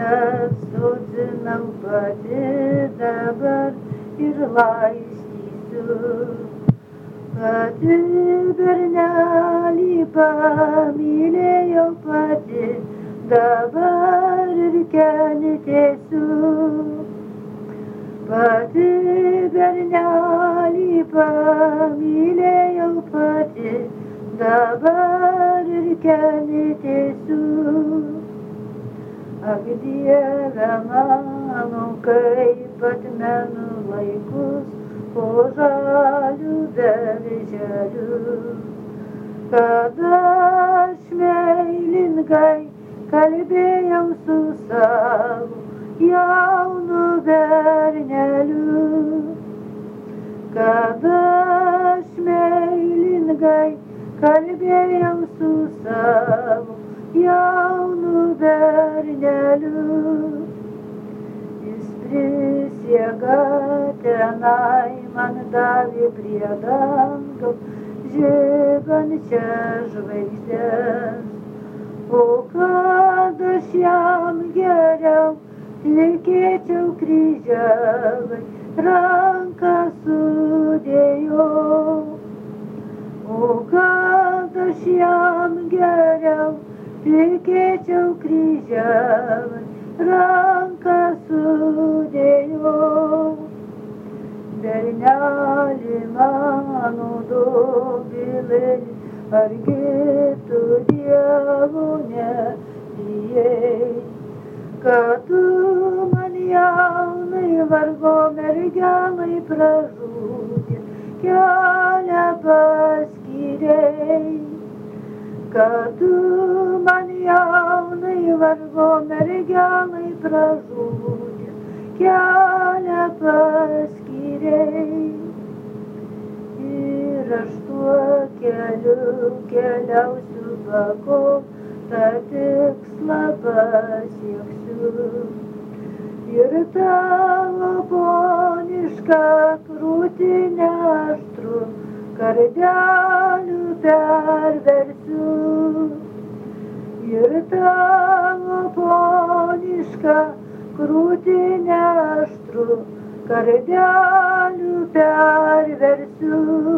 nesodzinau pati dabar ir laistysiu. Pati bernelį pamylėjau pati, dabar ir kentėsiu. Pati bernelį pamylėjau pati, dabar ir kentėsiu. Ak Dieve mano, kaip atmenu laikus po žalių darželių, kada aš meilingai kalbėjau su savo jaunu berneliu, kada aš meilingai kalbėjau su savo jaunu berneliu. Jis prisiega tenai man davė prie dangaus žibančias žvaigždes, o kad aš jam geriau likėčiau kryželai, ranką sudėjau. O kad aš jam geriau likėčiau kryželai, ranką sudėjau. Berneli mano dobilėli, argi tu Dievo nebijai, kad tu man jaunai vargo mergelai pražūti kelią paskyrei, kad tu man jaunai vargo mergelai pražūti kelią paskyrei. Ir aš tuo keliu keliausiu pakol tą tikslą pasieksiu. Ir tavo ponišką krūtinę aštrų kardelių perversiu. Ir tavo ponišką krūtinę aštrų kardelių perversiu.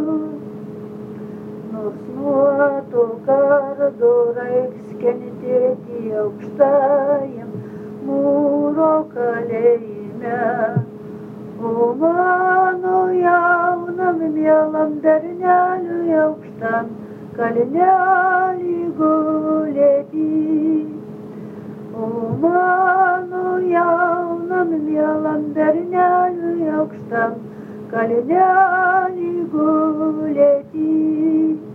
Nors nuo to kardo reiks kentėti aukštajam mūro kalėjime, o mano jaunam mielam berneliui aukštam kalnelį gulėti. O mano jaunam mielam berneliui aukštam kalnelį gulėti.